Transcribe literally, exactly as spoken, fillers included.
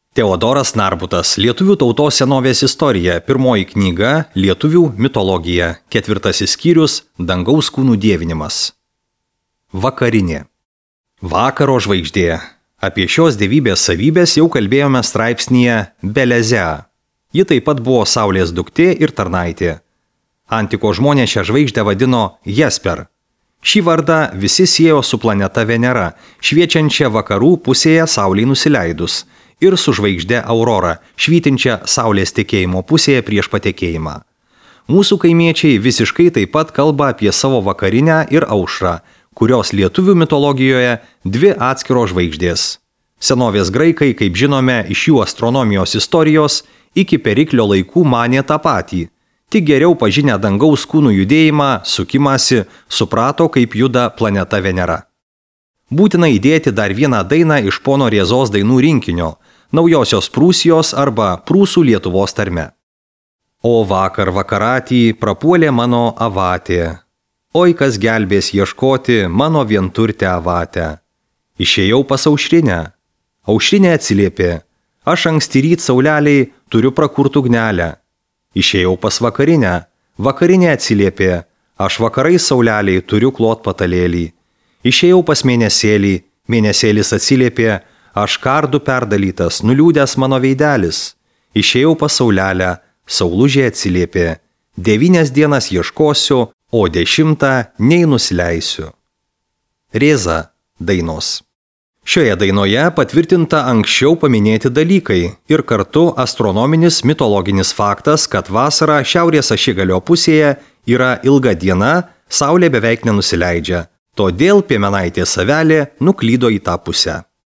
Teodoras Narbutas, Lietuvių tautos senovės istorija, pirmoji knyga, Lietuvių mitologija, ketvirtasis skyrius, dangaus kūnų dievinimas. Vakarinė. Vakaro žvaigždė. Apie šios dievybės savybės jau kalbėjome straipsnyje Belezea. Ji taip pat buvo Saulės duktė ir tarnaitė. Antiko žmonės šią žvaigždę vadino Jesper. Šį vardą visi siejo su planeta Venera, šviečiančia vakarų pusėje Saulei nusileidus, ir su žvaigžde Aurora, švytinčia Saulės tekėjimo pusėje prieš patekėjimą. Mūsų kaimiečiai visiškai taip pat kalba apie savo vakarinę ir aušrą, kurios lietuvių mitologijoje dvi atskiros žvaigždės. Senovės graikai, kaip žinome iš jų astronomijos istorijos, iki Periklio laikų manė tą patį, tik geriau pažinę dangaus kūnų judėjimą, sukimąsi, suprato, kaip juda planeta Venera. Būtina įdėti dar vieną dainą iš pono Riezos dainų rinkinio, Naujosios Prūsijos arba Prūsų Lietuvos tarme. O vakar vakaratį prapuolė mano avatė, oi kas gelbės ieškoti mano vienturtę avatę. Išėjau pas aušrinę, aušrinė atsiliepė, aš anksti ryt sauleliai turiu prakurti ugnelę. Išėjau pas vakarinę, vakarinė atsiliepė, aš vakarai sauleliai turiu klot patalėlį. Išėjau pas mėnesėlį, mėnesėlis atsiliepė, aš kardu perdalytas, nuliūdęs mano veidelis. Išėjau pas saulelę, saulužė atsiliepė, devynias dienas ieškosiu, o dešimtą nei nusileisiu. Rieza dainos. Šioje dainoje patvirtinta anksčiau paminėti dalykai ir kartu astronominis mitologinis faktas, kad vasarą šiaurės ašigalio pusėje yra ilga diena, saulė beveik nenusileidžia. Todėl piemenaitės avelė nuklydo į tą pusę.